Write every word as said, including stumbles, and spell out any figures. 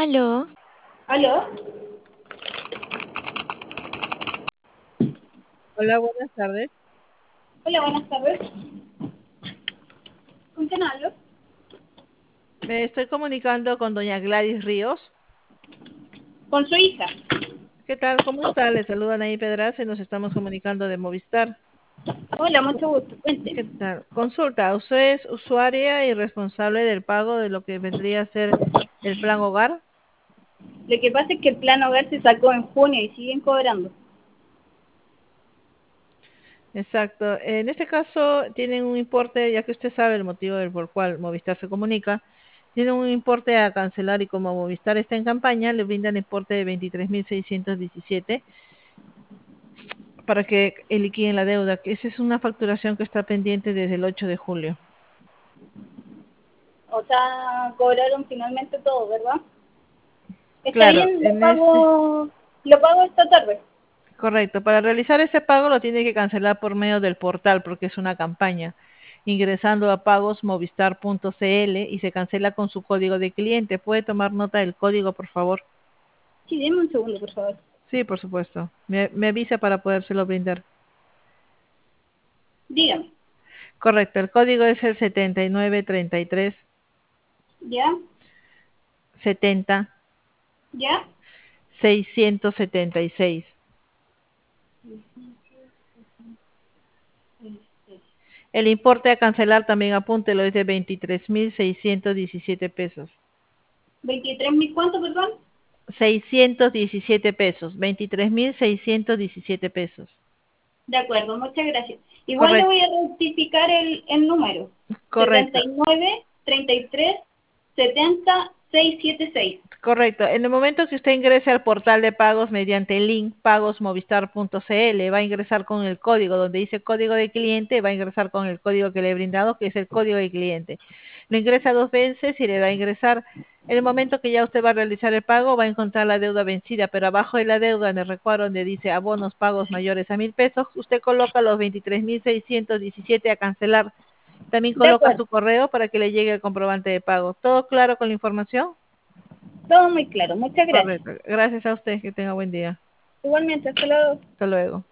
Aló, ¿Aló? Hola, buenas tardes. Hola, buenas tardes. ¿Con quién hablo? Me estoy comunicando con doña Gladys Ríos. Con su hija. ¿Qué tal? ¿Cómo está? Le saludan ahí Pedraza y nos estamos comunicando de Movistar. Hola, mucho gusto. ¿Qué Cuénteme. tal? Consulta, ¿usted es usuaria y responsable del pago de lo que vendría a ser el plan hogar? Lo que pasa es que el plan hogar se sacó en junio y siguen cobrando. Exacto. En este caso tienen un importe, ya que usted sabe el motivo del por cual Movistar se comunica, tienen un importe a cancelar y como Movistar está en campaña, le brindan importe de veintitrés mil seiscientos diecisiete para que liquiden la deuda, que esa es una facturación que está pendiente desde el ocho de julio. O sea, cobraron finalmente todo, ¿verdad? Está Claro, bien, lo en este, pago, lo pago esta tarde. correcto. Para realizar ese pago lo tiene que cancelar por medio del portal porque es una campaña. Ingresando a pagosmovistar punto cl y se cancela con su código de cliente. ¿Puede tomar nota del código, por favor? Sí, deme un segundo, por favor. Sí, por supuesto. Me, me avisa para podérselo brindar. Dígame. Correcto, el código es el setenta y nueve treinta y tres ¿Ya? setenta ¿Ya? seiscientos setenta y seis. El importe a cancelar también apúntelo es de veintitrés mil seiscientos diecisiete pesos. ¿veintitrés mil cuánto, perdón? seiscientos diecisiete pesos, veintitrés mil seiscientos diecisiete pesos. De acuerdo, muchas gracias. Igual le Correcto, voy a rectificar el, el número. setenta correcto, y nueve treinta y tres setenta seiscientos setenta y seis. correcto. En el momento que usted ingrese al portal de pagos mediante el link pagosmovistar punto cl, va a ingresar con el código donde dice código de cliente, va a ingresar con el código que le he brindado, que es el código de cliente. Lo ingresa dos veces y le va a ingresar. En el momento que ya usted va a realizar el pago, va a encontrar la deuda vencida, pero abajo de la deuda, en el recuadro donde dice abonos pagos mayores a mil pesos, usted coloca los veintitrés mil seiscientos diecisiete a cancelar. También De coloca acuerdo, su correo para que le llegue el comprobante de pago. ¿Todo claro con la información? todo muy claro. Muchas gracias. Correcto. Gracias a usted. Que tenga buen día. Igualmente, hasta luego. Hasta luego.